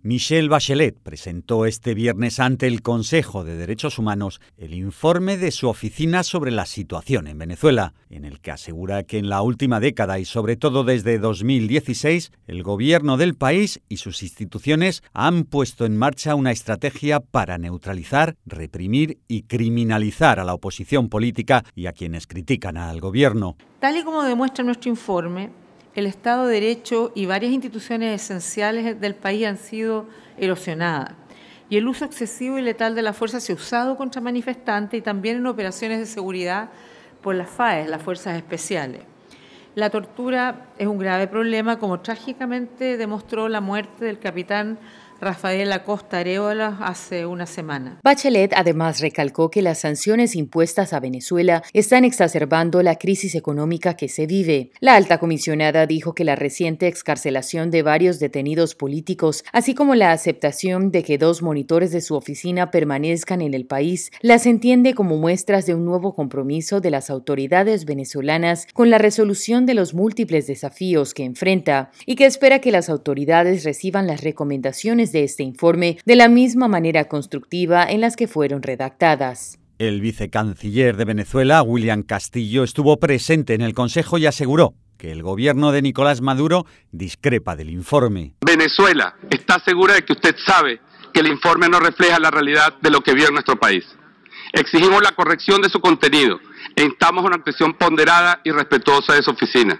Michelle Bachelet presentó este viernes ante el Consejo de Derechos Humanos el informe de su oficina sobre la situación en Venezuela, en el que asegura que en la última década y sobre todo desde 2016, el gobierno del país y sus instituciones han puesto en marcha una estrategia para neutralizar, reprimir y criminalizar a la oposición política y a quienes critican al gobierno. Tal y como demuestra nuestro informe, el Estado de Derecho y varias instituciones esenciales del país han sido erosionadas y el uso excesivo y letal de la fuerza se ha usado contra manifestantes y también en operaciones de seguridad por las FAES, las Fuerzas Especiales. La tortura es un grave problema, como trágicamente demostró la muerte del capitán Rafael Acosta Areola hace una semana. Bachelet además recalcó que las sanciones impuestas a Venezuela están exacerbando la crisis económica que se vive. La alta comisionada dijo que la reciente excarcelación de varios detenidos políticos, así como la aceptación de que 2 monitores de su oficina permanezcan en el país, las entiende como muestras de un nuevo compromiso de las autoridades venezolanas con la resolución de los múltiples desafíos que enfrenta y que espera que las autoridades reciban las recomendaciones de este informe de la misma manera constructiva en las que fueron redactadas. El vicecanciller de Venezuela, William Castillo, estuvo presente en el Consejo y aseguró que el gobierno de Nicolás Maduro discrepa del informe. Venezuela está segura de que usted sabe que el informe no refleja la realidad de lo que vive en nuestro país. Exigimos la corrección de su contenido e instamos a una atención ponderada y respetuosa de su oficina.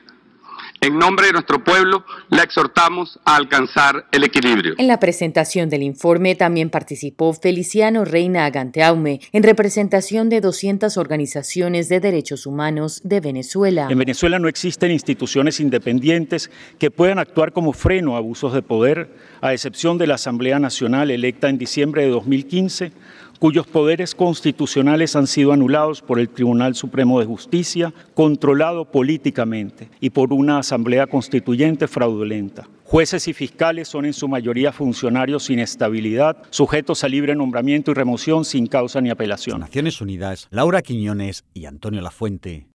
En nombre de nuestro pueblo, la exhortamos a alcanzar el equilibrio. En la presentación del informe también participó Feliciano Reina Aganteaume, en representación de 200 organizaciones de derechos humanos de Venezuela. En Venezuela no existen instituciones independientes que puedan actuar como freno a abusos de poder, a excepción de la Asamblea Nacional electa en diciembre de 2015, cuyos poderes constitucionales han sido anulados por el Tribunal Supremo de Justicia, controlado políticamente, y por una asamblea constituyente fraudulenta. Jueces y fiscales son en su mayoría funcionarios sin estabilidad, sujetos a libre nombramiento y remoción sin causa ni apelación. Naciones Unidas, Laura Quiñones y Antonio Lafuente.